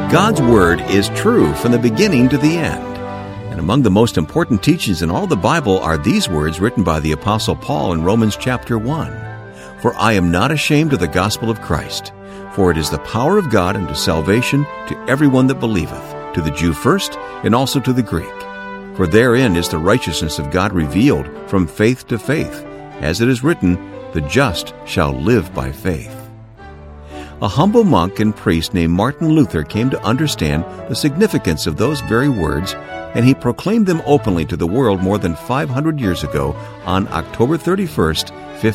God's Word is true from the beginning to the end. And among the most important teachings in all the Bible are these words written by the Apostle Paul in Romans chapter 1. For I am not ashamed of the gospel of Christ, for it is the power of God unto salvation to everyone that believeth, to the Jew first, and also to the Greek. For therein is the righteousness of God revealed from faith to faith, as it is written, the just shall live by faith. A humble monk and priest named Martin Luther came to understand the significance of those very words, and he proclaimed them openly to the world more than 500 years ago on October 31st,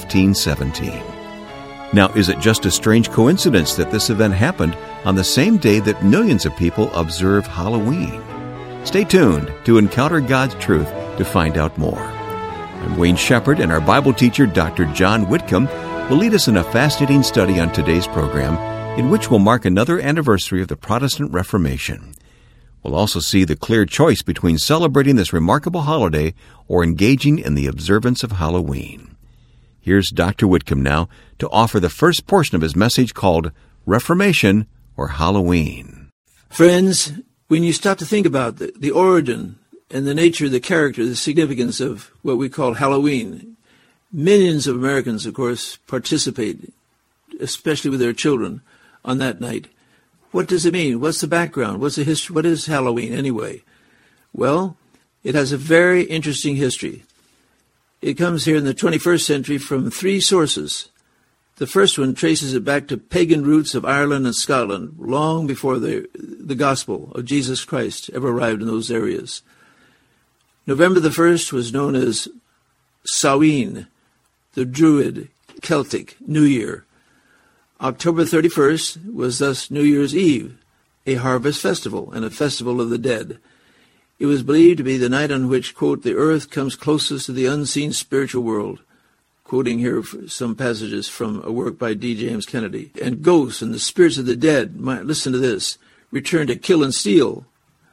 1517. Now, is it just a strange coincidence that this event happened on the same day that millions of people observe Halloween? Stay tuned to Encounter God's Truth to find out more. I'm Wayne Shepherd, and our Bible teacher, Dr. John Whitcomb, will lead us in a fascinating study on today's program, in which we'll mark another anniversary of the Protestant Reformation. We'll also see the clear choice between celebrating this remarkable holiday or engaging in the observance of Halloween. Here's Dr. Whitcomb now to offer the first portion of his message called Reformation or Halloween. Friends, when you stop to think about the origin and the nature, the character, the significance of what we call Halloween, millions of Americans, of course, participate, especially with their children, on that night. What does it mean? What's the background? What's the history? What is Halloween anyway? Well, it has a very interesting history. It comes here in the 21st century from three sources. The first one traces it back to pagan roots of Ireland and Scotland, long before the gospel of Jesus Christ ever arrived in those areas. November the 1st was known as Samhain, the Druid Celtic New Year. October 31st was thus New Year's Eve, a harvest festival and a festival of the dead. It was believed to be the night on which, quote, the earth comes closest to the unseen spiritual world, quoting here some passages from a work by D. James Kennedy. And ghosts and the spirits of the dead, listen to this, return to kill and steal.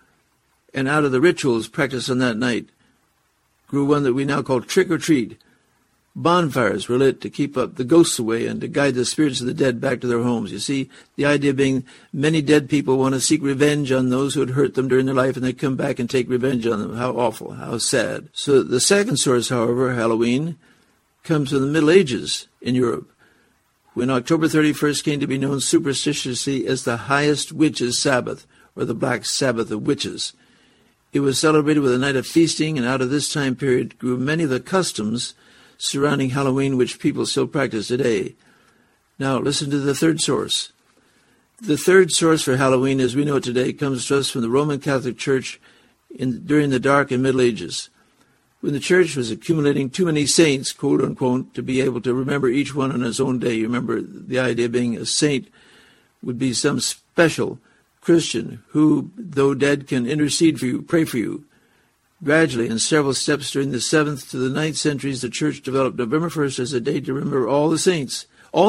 And out of the rituals practiced on that night grew one that we now call trick or treat. Bonfires were lit to keep up the ghosts away and to guide the spirits of the dead back to their homes. You see, the idea being many dead people want to seek revenge on those who had hurt them during their life, and they come back and take revenge on them. How awful, how sad. So the second source, however, Halloween, comes from the Middle Ages in Europe, when October 31st came to be known superstitiously as the highest witches' Sabbath, or the Black Sabbath of witches. It was celebrated with a night of feasting, and out of this time period grew many of the customs surrounding Halloween which people still practice today. Now, listen to the third source. The third source for Halloween, as we know it today, comes to us from the Roman Catholic Church during the Dark and Middle Ages, when the Church was accumulating too many saints, quote unquote, to be able to remember each one on his own day. You remember the idea being a saint would be some special Christian who, though dead, can intercede for you, pray for you. Gradually, in several steps during the 7th to the 9th centuries, the Church developed November 1st as a day to remember all the saints,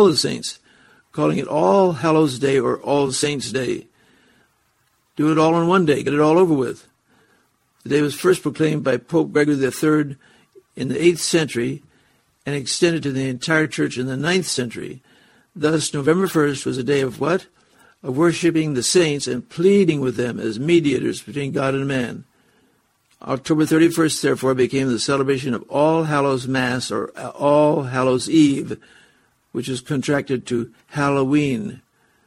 calling it All Hallows Day or All Saints' Day. Do it all in one day, get it all over with. The day was first proclaimed by Pope Gregory III in the 8th century and extended to the entire Church in the 9th century. Thus, November 1st was a day of what? Of worshiping the saints and pleading with them as mediators between God and man. October 31st, therefore, became the celebration of All Hallows Mass, or All Hallows Eve, which is contracted to Halloween.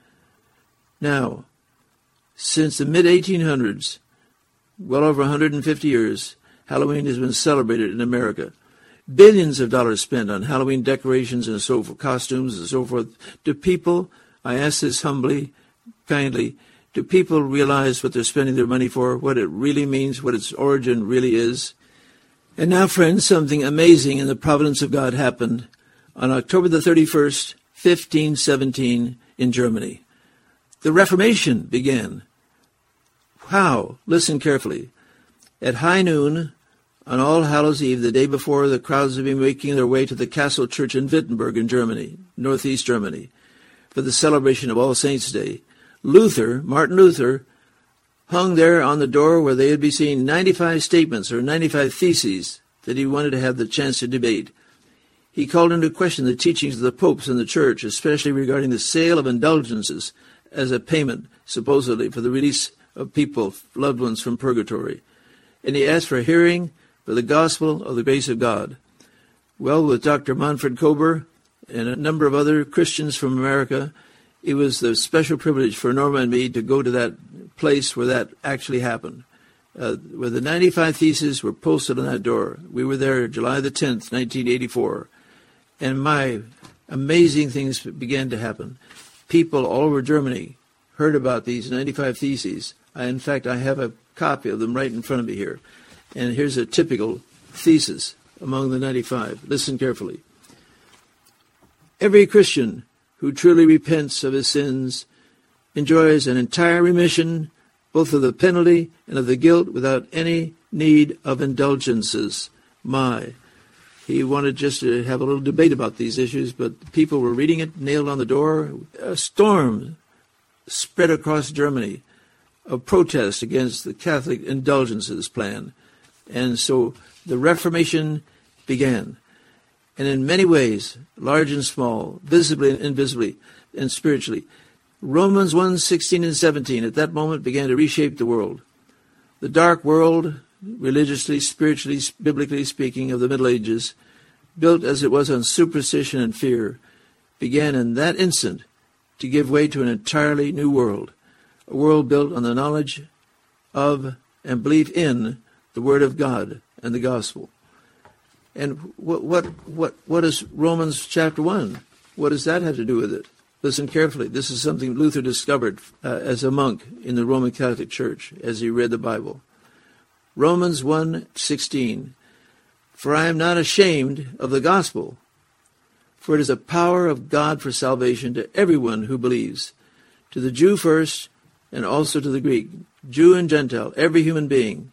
Now, since the mid-1800s, well over 150 years, Halloween has been celebrated in America. Billions of dollars spent on Halloween decorations and so forth, costumes and so forth. Do people, I ask this humbly, kindly, do people realize what they're spending their money for, what it really means, what its origin really is? And now, friends, something amazing in the providence of God happened on October the 31st, 1517, in Germany. The Reformation began. How? Listen carefully. At high noon, on All Hallows Eve, the day before, the crowds had been making their way to the Castle Church in Wittenberg in Germany, northeast Germany, for the celebration of All Saints' Day. Martin Luther, hung there on the door where they would be seeing 95 statements or 95 theses that he wanted to have the chance to debate. He called into question the teachings of the popes and the church, especially regarding the sale of indulgences as a payment, supposedly, for the release of people, loved ones from purgatory. And he asked for a hearing for the gospel of the grace of God. Well, with Dr. Manfred Kober and a number of other Christians from America, it was the special privilege for Norma and me to go to that place where that actually happened, where the 95 Theses were posted on that door. We were there July the 10th, 1984, and my amazing things began to happen. People all over Germany heard about these 95 Theses. In fact, I have a copy of them right in front of me here. And here's a typical thesis among the 95. Listen carefully. Every Christian who truly repents of his sins enjoys an entire remission both of the penalty and of the guilt without any need of indulgences. He wanted just to have a little debate about these issues, but people were reading it, nailed on the door. A storm spread across Germany of protest against the Catholic indulgences plan. And so the Reformation began. And in many ways, large and small, visibly and invisibly, and spiritually, Romans 1:16 and 17 at that moment began to reshape the world. The dark world, religiously, spiritually, biblically speaking, of the Middle Ages, built as it was on superstition and fear, began in that instant to give way to an entirely new world, a world built on the knowledge of and belief in the Word of God and the Gospel. And what is Romans chapter 1? What does that have to do with it? Listen carefully. This is something Luther discovered as a monk in the Roman Catholic Church as he read the Bible. Romans 1:16, for I am not ashamed of the gospel, for it is a power of God for salvation to everyone who believes, to the Jew first and also to the Greek, Jew and Gentile, every human being,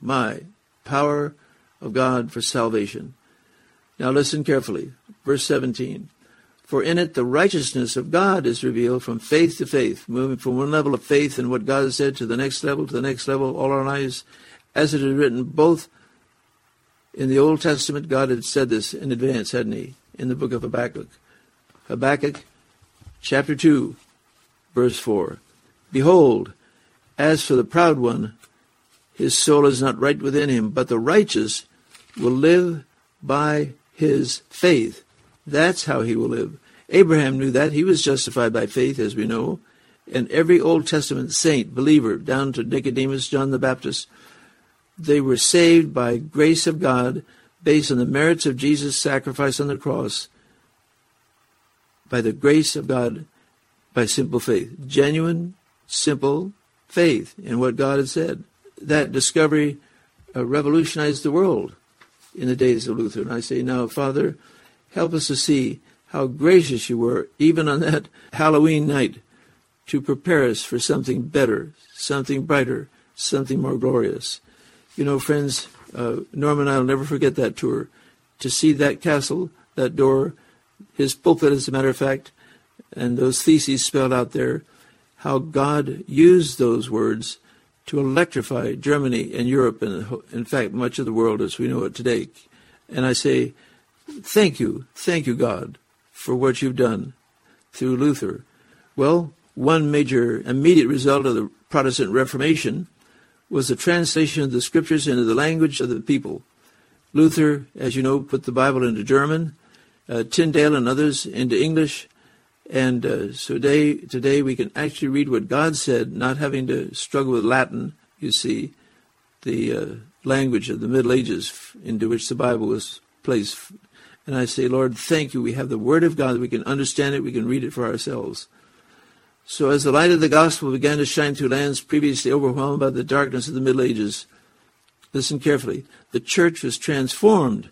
power of God for salvation. Now listen carefully. Verse 17. For in it the righteousness of God is revealed from faith to faith, moving from one level of faith in what God has said to the next level, all our lives. As it is written, both in the Old Testament, God had said this in advance, hadn't he? In the book of Habakkuk. Habakkuk chapter 2, verse 4. Behold, as for the proud one, his soul is not right within him, but the righteous will live by his faith. That's how he will live. Abraham knew that. He was justified by faith, as we know. And every Old Testament saint, believer, down to Nicodemus, John the Baptist, they were saved by grace of God based on the merits of Jesus' sacrifice on the cross, by the grace of God, by simple faith. Genuine, simple faith in what God had said. That discovery revolutionized the world in the days of Luther. And I say, now, Father, help us to see how gracious you were, even on that Halloween night, to prepare us for something better, something brighter, something more glorious. You know, friends, Norman and I will never forget that tour. To see that castle, that door, his pulpit, as a matter of fact, and those theses spelled out there, how God used those words to electrify Germany and Europe and, in fact, much of the world as we know it today. And I say, thank you, God, for what you've done through Luther. Well, one major immediate result of the Protestant Reformation was the translation of the Scriptures into the language of the people. Luther, as you know, put the Bible into German, Tyndale and others into English, and so today we can actually read what God said, not having to struggle with Latin, you see, the language of the Middle Ages into which the Bible was placed. And I say, Lord, thank you. We have the Word of God. We can understand it. We can read it for ourselves. So as the light of the gospel began to shine through lands previously overwhelmed by the darkness of the Middle Ages, listen carefully, the church was transformed.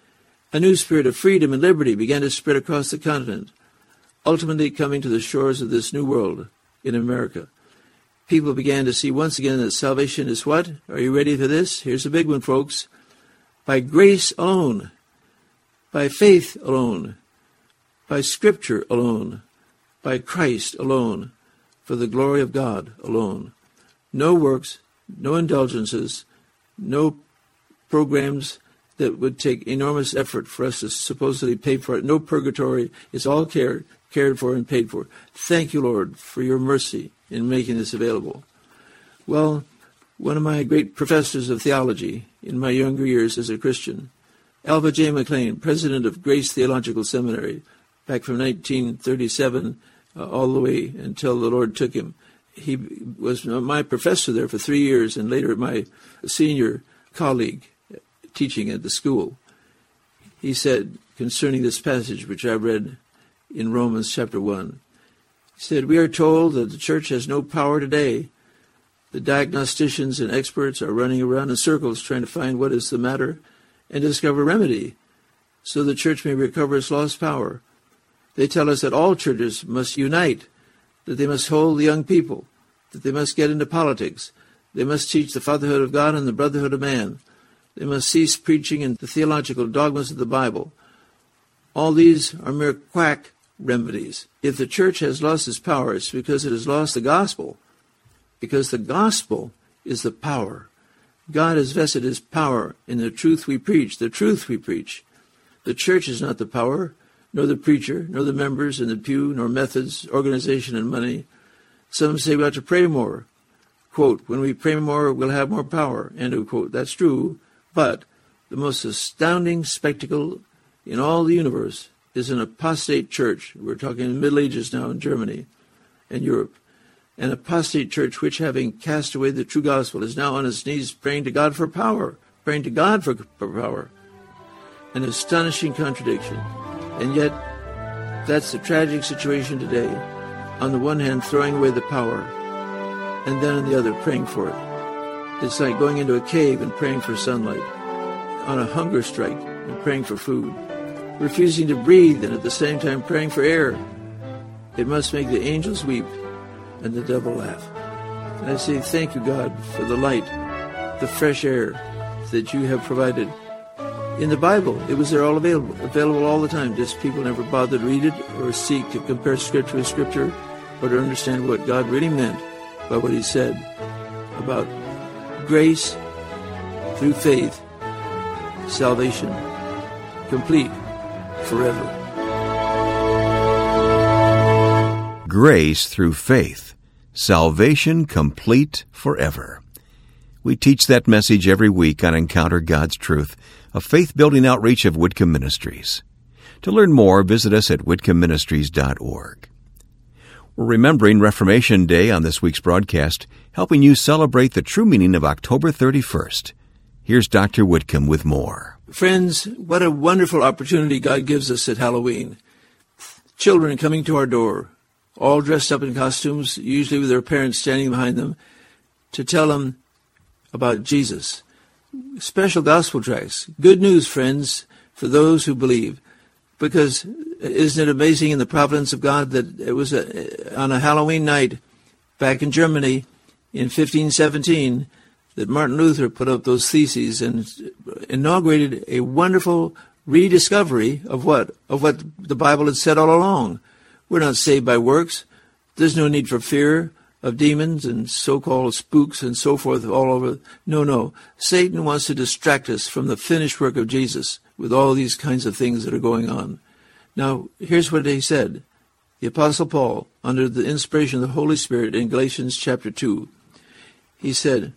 A new spirit of freedom and liberty began to spread across the continent, ultimately coming to the shores of this new world in America. People began to see once again that salvation is what? Are you ready for this? Here's a big one, folks. By grace alone, by faith alone, by Scripture alone, by Christ alone, for the glory of God alone. No works, no indulgences, no programs that would take enormous effort for us to supposedly pay for it. No purgatory. It's all cared for and paid for. Thank you, Lord, for your mercy in making this available. Well, one of my great professors of theology in my younger years as a Christian, Alva J. McLean, president of Grace Theological Seminary, back from 1937 all the way until the Lord took him. He was my professor there for 3 years and later my senior colleague teaching at the school. He said concerning this passage which I read in Romans chapter 1, he said, "We are told that the church has no power today. The diagnosticians and experts are running around in circles trying to find what is the matter and discover remedy so the church may recover its lost power. They tell us that all churches must unite, that they must hold the young people, that they must get into politics, they must teach the fatherhood of God and the brotherhood of man, they must cease preaching in the theological dogmas of the Bible. All these are mere quack remedies. If the church has lost its power, it's because it has lost the gospel, because the gospel is the power. God has vested his power in the truth we preach, the truth we preach. The church is not the power, nor the preacher, nor the members in the pew, nor methods, organization, and money. Some say we ought to pray more. Quote, when we pray more, we'll have more power. End of quote. That's true, but the most astounding spectacle in all the universe is an apostate church. We're talking in the Middle Ages now in Germany and Europe. An apostate church which, having cast away the true gospel, is now on its knees praying to God for power, praying to God for power. An astonishing contradiction. And yet, that's the tragic situation today. On the one hand, throwing away the power, and then on the other, praying for it. It's like going into a cave and praying for sunlight, on a hunger strike and praying for food, refusing to breathe and at the same time praying for air. It must make the angels weep and the devil laugh. And I say, thank you, God, for the light, the fresh air that you have provided. In the Bible, it was there all available all the time. Just people never bothered to read it or seek to compare Scripture with Scripture or to understand what God really meant by what he said about grace through faith, salvation, complete forever. Grace through faith, salvation complete forever. We teach that message every week on Encounter God's Truth, a faith-building outreach of Whitcomb Ministries. To learn more, visit us at whitcombministries.org. We're remembering Reformation Day on this week's broadcast, helping you celebrate the true meaning of October 31st. Here's Dr. Whitcomb with more. Friends, what a wonderful opportunity God gives us at Halloween. Children coming to our door, all dressed up in costumes, usually with their parents standing behind them, to tell them about Jesus. Special gospel tracts. Good news, friends, for those who believe. Because isn't it amazing in the providence of God that it was on a Halloween night back in Germany in 1517 that Martin Luther put up those theses and inaugurated a wonderful rediscovery of what the Bible had said all along. We're not saved by works. There's no need for fear of demons and so-called spooks and so forth all over. No. Satan wants to distract us from the finished work of Jesus with all these kinds of things that are going on. Now, here's what he said. The Apostle Paul, under the inspiration of the Holy Spirit in Galatians chapter 2, he said,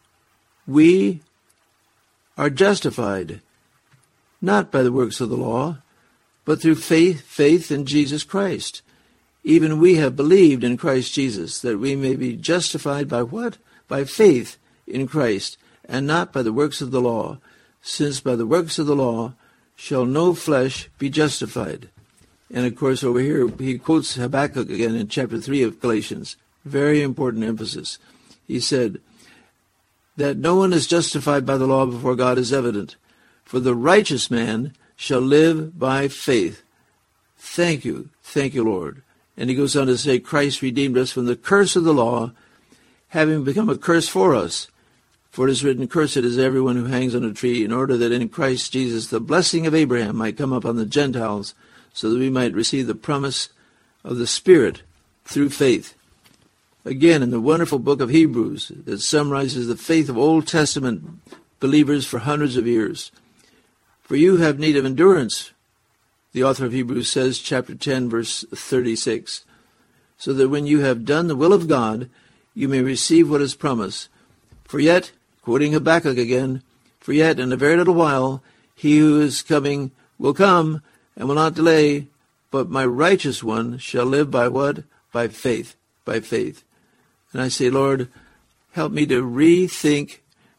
we are justified not by the works of the law, but through faith in Jesus Christ. Even we have believed in Christ Jesus, that we may be justified by what? By faith in Christ, and not by the works of the law, since by the works of the law shall no flesh be justified. And of course over here he quotes Habakkuk again in chapter 3 of Galatians. Very important emphasis. He said, that no one is justified by the law before God is evident, for the righteous man shall live by faith. Thank you, Lord. And he goes on to say, Christ redeemed us from the curse of the law, having become a curse for us. For it is written, cursed is everyone who hangs on a tree, in order that in Christ Jesus the blessing of Abraham might come upon the Gentiles, so that we might receive the promise of the Spirit through faith. Again, in the wonderful book of Hebrews that summarizes the faith of Old Testament believers for hundreds of years. For you have need of endurance, the author of Hebrews says, chapter 10, verse 36, so that when you have done the will of God, you may receive what is promised. For yet, quoting Habakkuk again, for yet in a very little while, he who is coming will come and will not delay, but my righteous one shall live by what? By faith, by faith. And I say, Lord, help me to rethink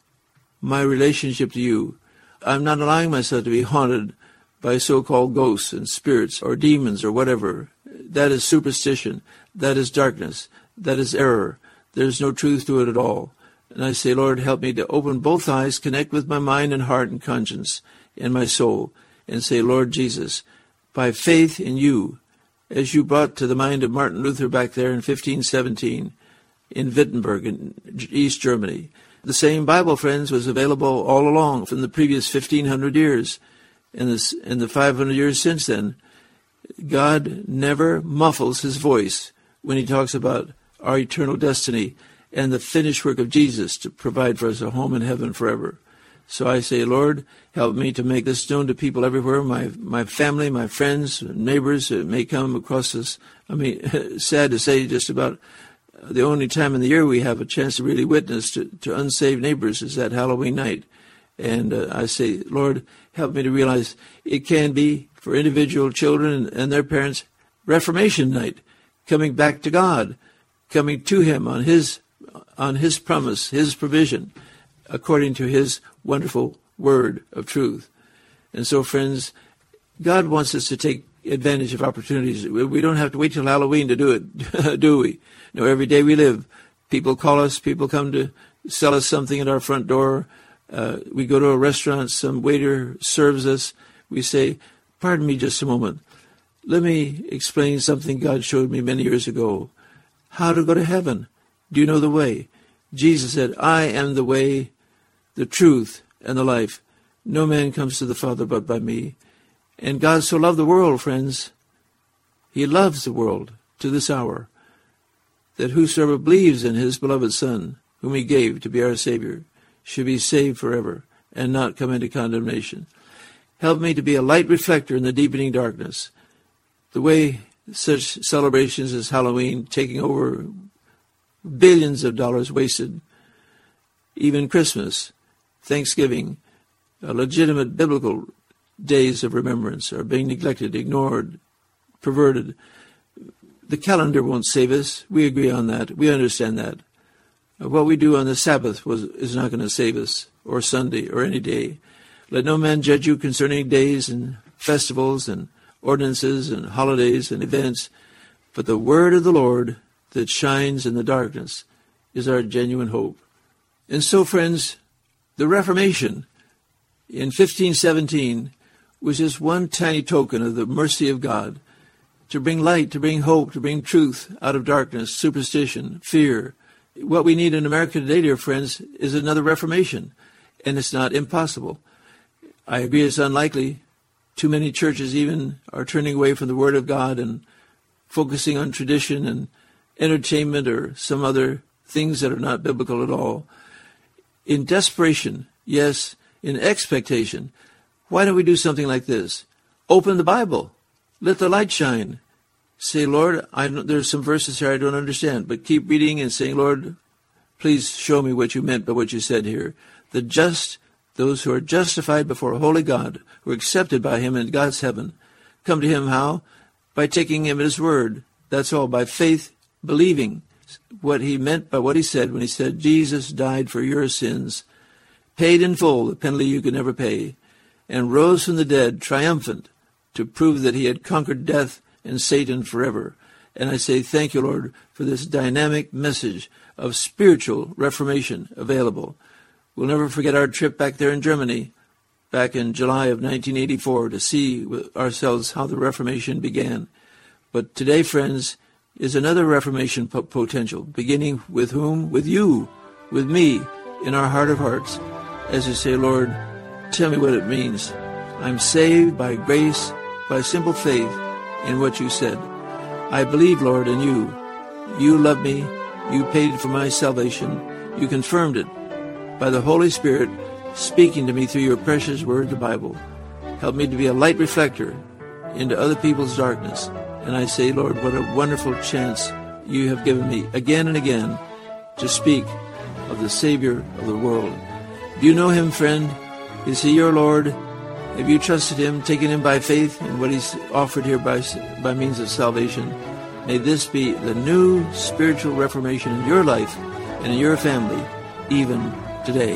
my relationship to you. I'm not allowing myself to be haunted by so-called ghosts and spirits or demons or whatever. That is superstition. That is darkness. That is error. There's no truth to it at all. And I say, Lord, help me to open both eyes, connect with my mind and heart and conscience and my soul, and say, Lord Jesus, by faith in you, as you brought to the mind of Martin Luther back there in 1517 in Wittenberg in East Germany, the same Bible, friends, was available all along from the previous 1,500 years. In the 500 years since then, God never muffles his voice when he talks about our eternal destiny and the finished work of Jesus to provide for us a home in heaven forever. So I say, Lord, help me to make this known to people everywhere, my family, my friends, neighbors that may come across this. I mean, sad to say, just about the only time in the year we have a chance to really witness to unsaved neighbors is that Halloween night. And I say, Lord, help me to realize it can be for individual children and their parents, Reformation night, coming back to God, coming to him on his promise, his provision, according to his wonderful word of truth. And so, friends, God wants us to take advantage of opportunities. We don't have to wait till Halloween to do it, do we? No, every day we live, people call us, people come to sell us something at our front door. We go to a restaurant, some waiter serves us. We say, pardon me just a moment. Let me explain something God showed me many years ago. How to go to heaven. Do you know the way? Jesus said, I am the way, the truth, and the life. No man comes to the Father but by me. And God so loved the world, friends. He loves the world to this hour, that whosoever believes in his beloved Son, whom he gave to be our Savior, should be saved forever and not come into condemnation. Help me to be a light reflector in the deepening darkness. The way such celebrations as Halloween, taking over billions of dollars wasted, even Christmas, Thanksgiving, legitimate biblical days of remembrance are being neglected, ignored, perverted. The calendar won't save us. We agree on that. We understand that. What we do on the Sabbath is not going to save us, or Sunday, or any day. Let no man judge you concerning days and festivals and ordinances and holidays and events, but the word of the Lord that shines in the darkness is our genuine hope. And so, friends, the Reformation in 1517 was just one tiny token of the mercy of God to bring light, to bring hope, to bring truth out of darkness, superstition, fear. What we need in America today, dear friends, is another Reformation, and it's not impossible. I agree it's unlikely. Too many churches even are turning away from the Word of God and focusing on tradition and entertainment or some other things that are not biblical at all. In desperation, yes, in expectation, why don't we do something like this? Open the Bible. Let the light shine. Say, Lord, there's some verses here I don't understand, but keep reading and saying, Lord, please show me what you meant by what you said here. The just, those who are justified before a holy God, who are accepted by him in God's heaven, come to him how? By taking him at his word. That's all, by faith, believing what he meant by what he said when he said, Jesus died for your sins, paid in full the penalty you could never pay, and rose from the dead triumphant to prove that he had conquered death and Satan forever. And I say thank you, Lord, for this dynamic message of spiritual reformation available. We'll never forget our trip back there in Germany, back in July of 1984, to see ourselves how the Reformation began. But today, friends, is another Reformation potential, beginning with whom? With you, with me, in our heart of hearts, as you say, Lord, tell me what it means. I'm saved by grace, by simple faith in what you said. I believe, Lord, in you. You love me. You paid for my salvation. You confirmed it by the Holy Spirit speaking to me through your precious word, the Bible. Help me to be a light reflector into other people's darkness. And I say, Lord, what a wonderful chance you have given me again and again to speak of the Savior of the world. Do you know him, friend? Is he your Lord? Have you trusted him, taken him by faith in what he's offered here by means of salvation? May this be the new spiritual reformation in your life and in your family, even today.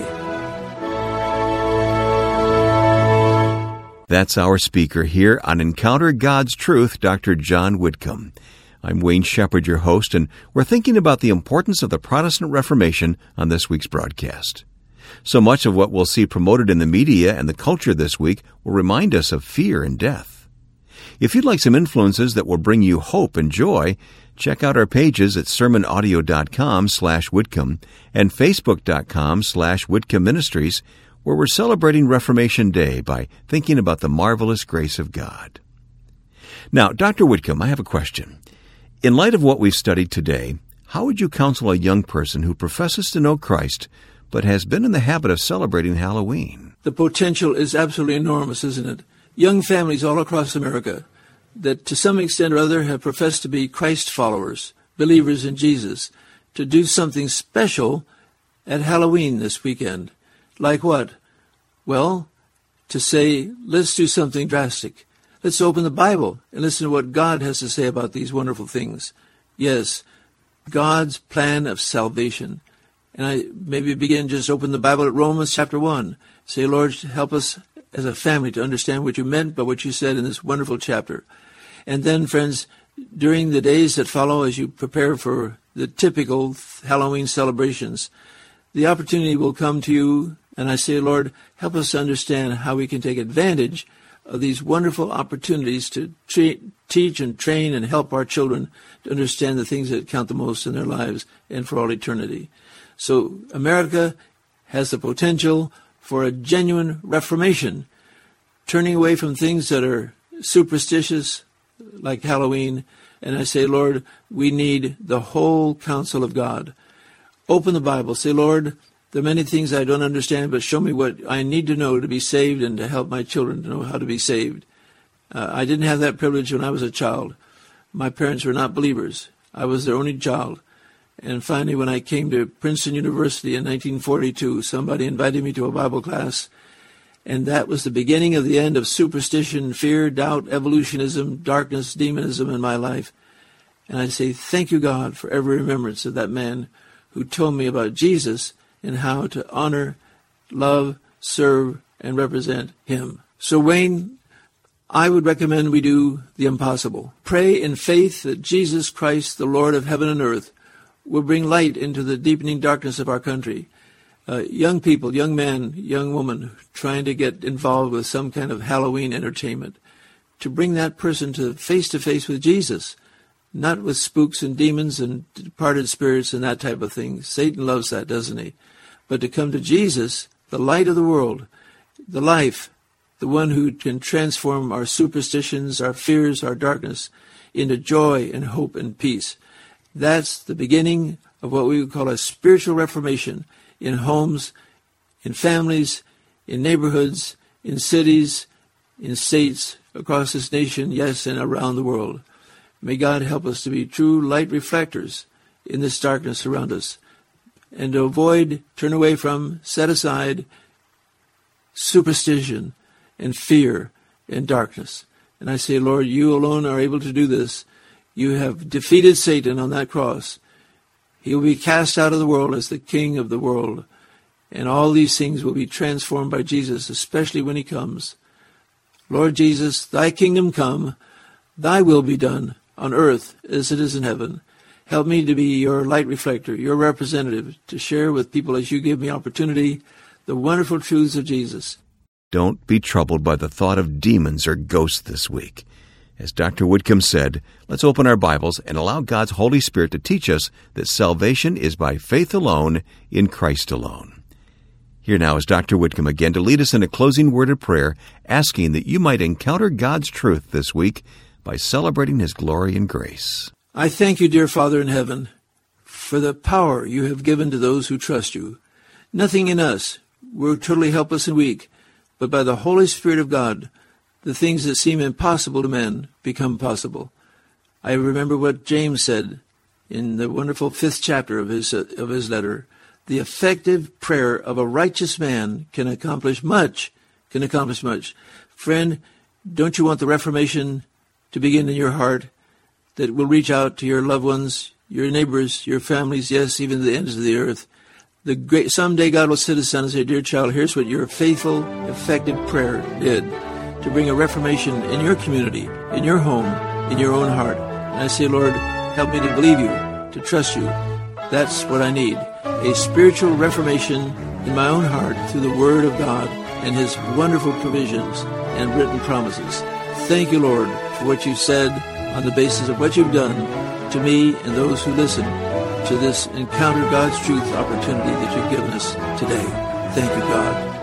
That's our speaker here on Encounter God's Truth, Dr. John Whitcomb. I'm Wayne Shepherd, your host, and we're thinking about the importance of the Protestant Reformation on this week's broadcast. So much of what we'll see promoted in the media and the culture this week will remind us of fear and death. If you'd like some influences that will bring you hope and joy, check out our pages at sermonaudio.com/Whitcomb and facebook.com/Whitcomb Ministries, where we're celebrating Reformation Day by thinking about the marvelous grace of God. Now, Dr. Whitcomb, I have a question. In light of what we've studied today, how would you counsel a young person who professes to know Christ but has been in the habit of celebrating Halloween? The potential is absolutely enormous, isn't it? Young families all across America that to some extent or other have professed to be Christ followers, believers in Jesus, to do something special at Halloween this weekend. Like what? Well, to say, let's do something drastic. Let's open the Bible and listen to what God has to say about these wonderful things. Yes, God's plan of salvation. And I maybe begin just open the Bible at Romans chapter 1. Say, Lord, help us as a family to understand what you meant by what you said in this wonderful chapter. And then, friends, during the days that follow as you prepare for the typical Halloween celebrations, the opportunity will come to you, and I say, Lord, help us to understand how we can take advantage of these wonderful opportunities to teach and train and help our children to understand the things that count the most in their lives and for all eternity. So America has the potential for a genuine reformation, turning away from things that are superstitious, like Halloween. And I say, Lord, we need the whole counsel of God. Open the Bible. Say, Lord, there are many things I don't understand, but show me what I need to know to be saved and to help my children to know how to be saved. I didn't have that privilege when I was a child. My parents were not believers. I was their only child. And finally, when I came to Princeton University in 1942, somebody invited me to a Bible class, and that was the beginning of the end of superstition, fear, doubt, evolutionism, darkness, demonism in my life. And I say, thank you, God, for every remembrance of that man who told me about Jesus and how to honor, love, serve, and represent him. So, Wayne, I would recommend we do the impossible. Pray in faith that Jesus Christ, the Lord of heaven and earth, will bring light into the deepening darkness of our country. Young people, young man, young woman, trying to get involved with some kind of Halloween entertainment, to bring that person to face with Jesus, not with spooks and demons and departed spirits and that type of thing. Satan loves that, doesn't he? But to come to Jesus, the light of the world, the life, the one who can transform our superstitions, our fears, our darkness into joy and hope and peace. That's the beginning of what we would call a spiritual reformation in homes, in families, in neighborhoods, in cities, in states, across this nation, yes, and around the world. May God help us to be true light reflectors in this darkness around us, and to avoid, turn away from, set aside superstition and fear and darkness. And I say, Lord, you alone are able to do this. You have defeated Satan on that cross. He will be cast out of the world as the king of the world. And all these things will be transformed by Jesus, especially when he comes. Lord Jesus, thy kingdom come, thy will be done on earth as it is in heaven. Help me to be your light reflector, your representative, to share with people as you give me opportunity the wonderful truths of Jesus. Don't be troubled by the thought of demons or ghosts this week. As Dr. Whitcomb said, let's open our Bibles and allow God's Holy Spirit to teach us that salvation is by faith alone, in Christ alone. Here now is Dr. Whitcomb again to lead us in a closing word of prayer, asking that you might encounter God's truth this week by celebrating his glory and grace. I thank you, dear Father in heaven, for the power you have given to those who trust you. Nothing in us, we're totally helpless and weak, but by the Holy Spirit of God, the things that seem impossible to men become possible. I remember what James said in the wonderful 5th chapter of his letter. The effective prayer of a righteous man can accomplish much. Friend, don't you want the Reformation to begin in your heart, that will reach out to your loved ones, your neighbors, your families, yes, even to the ends of the earth? Someday God will sit his son and say, dear child, here's what your faithful, effective prayer did to bring a reformation in your community, in your home, in your own heart. And I say, Lord, help me to believe you, to trust you. That's what I need, a spiritual reformation in my own heart through the Word of God and His wonderful provisions and written promises. Thank you, Lord, for what you've said on the basis of what you've done to me and those who listen to this Encounter God's Truth opportunity that you've given us today. Thank you, God.